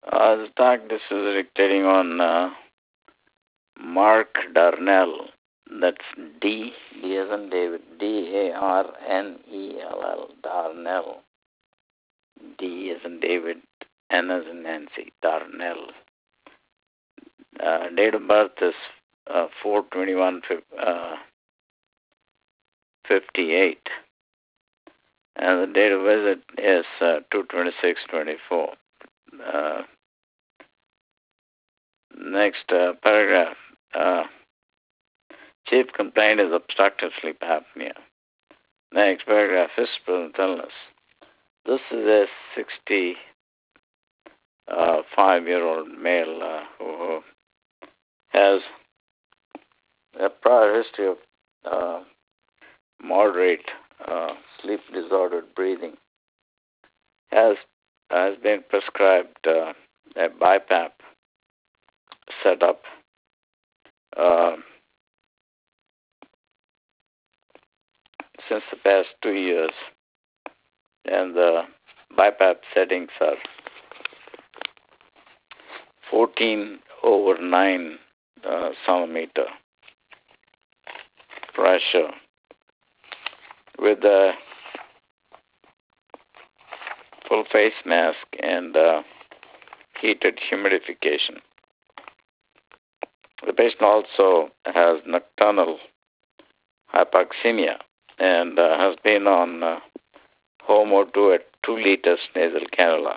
The talk this is dictating on Mark Darnell. That's D as in David, Darnell, Darnell. D as in David, N as in Nancy, Darnell. Date of birth is 4/21/58, and the date of visit is 2/26/24. Uh, Next paragraph. Chief complaint is obstructive sleep apnea. Next paragraph. Physical illness. This is a 65-year-old male who has a prior history of moderate sleep disordered breathing. Has been prescribed a BiPAP setup. Since the past 2 years, and the BiPAP settings are 14/9 sonometer pressure with a full face mask and heated humidification. The patient also has nocturnal hypoxemia and has been on HOMO2 at 2 liters nasal cannula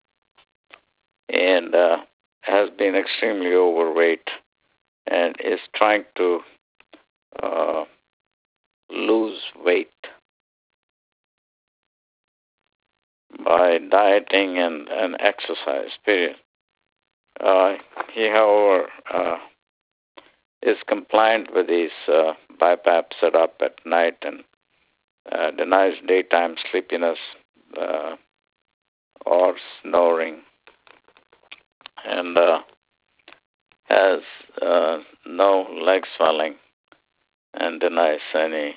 and has been extremely overweight and is trying to lose weight by dieting and exercise, period. He, however, is compliant with his BiPAP setup at night and denies daytime sleepiness or snoring, and has no leg swelling and denies any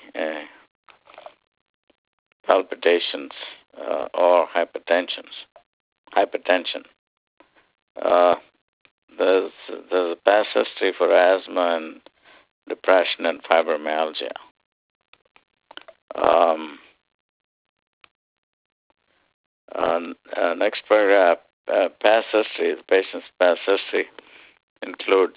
palpitations or hypertension. There's a past history for asthma and depression and fibromyalgia. Next paragraph, past history. The patient's past history includes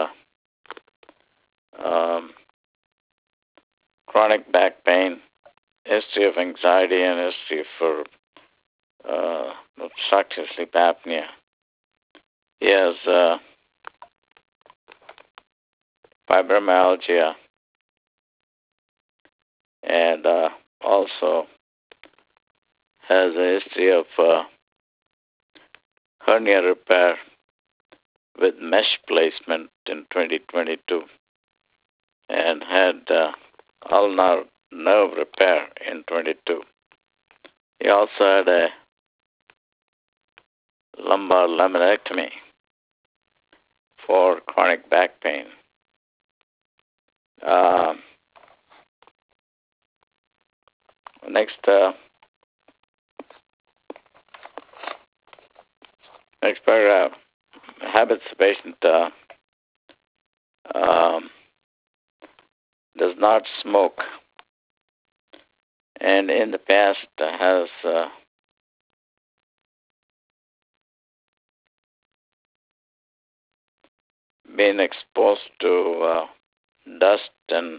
chronic back pain, history of anxiety, and history for obstructive sleep apnea. He has fibromyalgia and also has a history of hernia repair with mesh placement in 2022 and had ulnar nerve repair in 22. He also had a lumbar laminectomy for chronic back pain. Next paragraph. Habits the patient does not smoke, and in the past has been exposed to dust and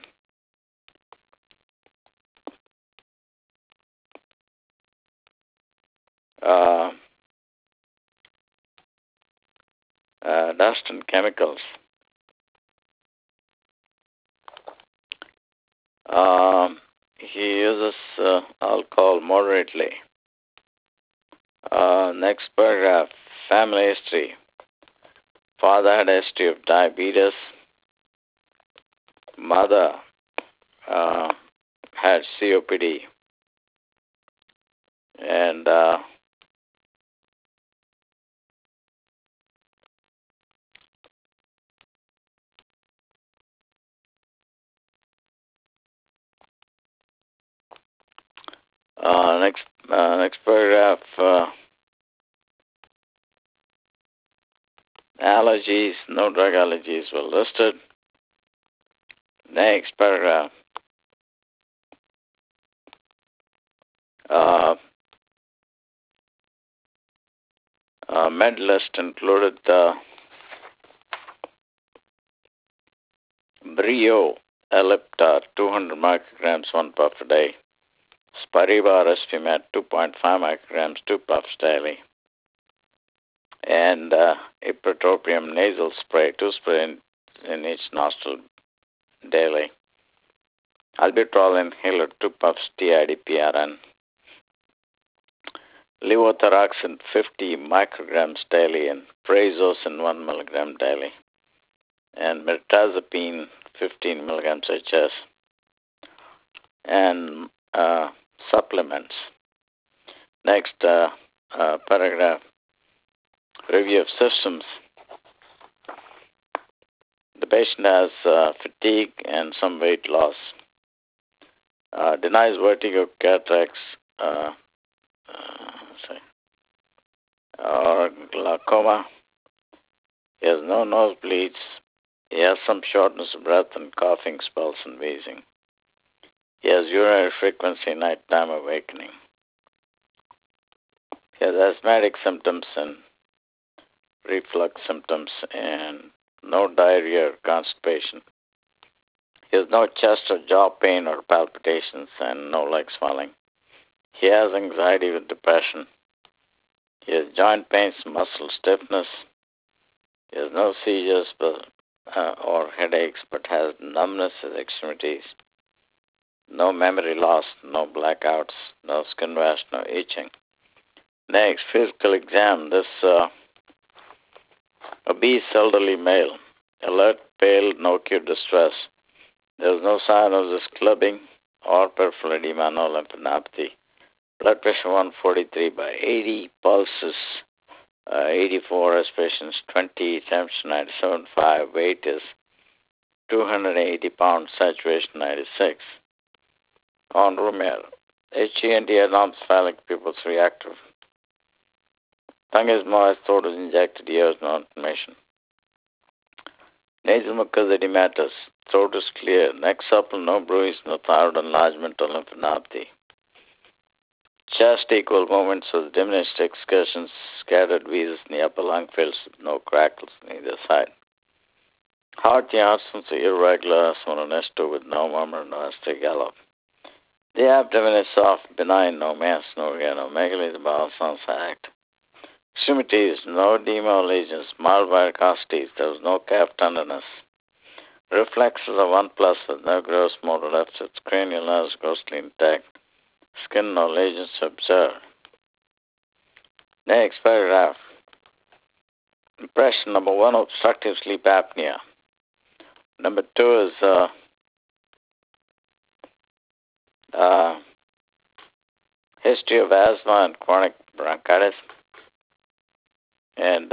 chemicals. He uses alcohol moderately. Next paragraph, family history. Father had a history of diabetes. Mother had COPD. And next paragraph. Allergies, no drug allergies were listed. Next paragraph. Uh, med list included Brio Ellipta 200 micrograms 1 puff a day. Spiriva Respimat 2.5 micrograms 2 puffs daily. And ipratropium nasal spray 2 spray in each nostril daily. Albuterol inhaler 2 puffs TID-PRN. Levothyroxine 50 micrograms daily and prazosin 1 milligram daily. And mirtazapine 15 milligrams HS. And supplements. Next paragraph. Review of systems. The patient has fatigue and some weight loss. Denies vertigo, cataracts, or glaucoma. He has no nosebleeds. He has some shortness of breath and coughing spells and wheezing. He has urinary frequency, nighttime awakening. He has asthmatic symptoms and reflux symptoms and no diarrhea or constipation. He has no chest or jaw pain or palpitations and no leg swelling. He has anxiety with depression. He has joint pains, muscle stiffness. He has no seizures or headaches, but has numbness in the extremities. No memory loss, no blackouts, no skin rash, no itching. Next, physical exam. This obese elderly male, alert, pale, no acute distress. There is no sign of this clubbing or peripheral edema, no lymphadenopathy. Blood pressure 143/80, pulse is 84, respirations 20, temperature 97.5, weight is 280 pounds, saturation 96. On room air, HENT anormophallic pupils reactive. Tongue is moist, throat is injected, ears no inflammation. Nasal mucosa edematous, throat is clear, neck supple, no bruise, no thyroid enlargement or lymphadenopathy. Chest equal movements with diminished excursions, scattered wheezes in the upper lung fills with no crackles on either side. Heart Janssens irregular, sononesto with no murmur, no astrigalo. The abdomen is soft, benign, no mass, no megaly, the bowel sounds act. Extremities, no edema or lesions, mild varicosities, there was no calf tenderness. Reflexes are 1+ with no gross motor deficits, cranial nerves grossly intact. Skin no lesions observed. Next paragraph. Impression number 1, obstructive sleep apnea. Number 2 is history of asthma and chronic bronchitis. And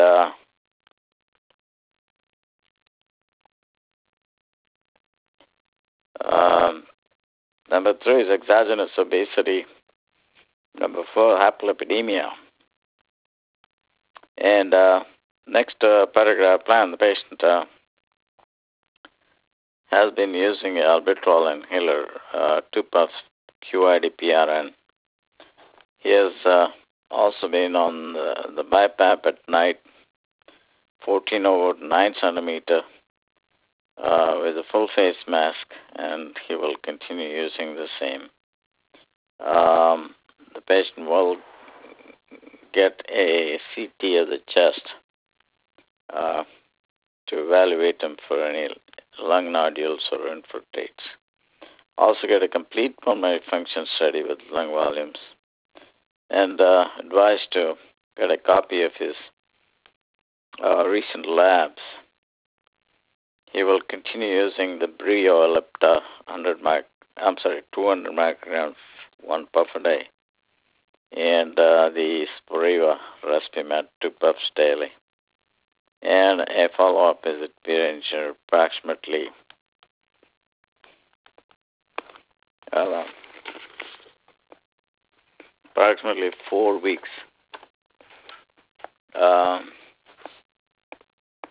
number 3 is exogenous obesity. Number 4, hyperlipidemia. And next paragraph plan, the patient has been using albuterol inhaler, 2 puffs QID-PRN. He has also been on the BiPAP at night, 14 over 9 centimeter, with a full face mask, and he will continue using the same. The patient will get a CT of the chest to evaluate him for any lung nodules or infiltrates. Also get a complete pulmonary function study with lung volumes, and advised to get a copy of his recent labs. He will continue using the Brio Ellipta 200 micrograms 1 puff a day, and the Spiriva Respimat 2 puffs daily. And a follow-up visit period approximately 4 weeks.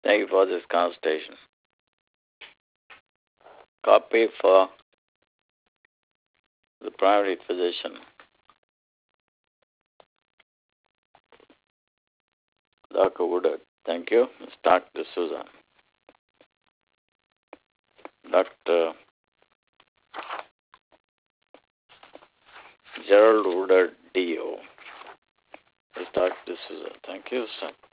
Thank you for this consultation. Copy for the primary physician. Dr. Woodard. Thank you. Ms. Dr. Susan. Dr. Gerald Woodard, D.O. Ms. Dr. Susan. Thank you, sir.